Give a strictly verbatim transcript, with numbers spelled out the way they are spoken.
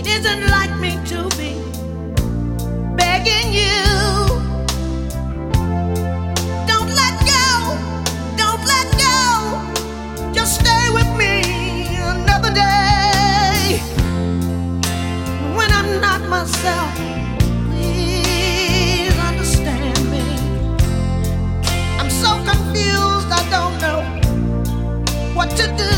It isn't like me to be begging you. Don't let go, don't let go. Just stay with me another day. When I'm not myself, please understand me. I'm so confused, I don't know what to do.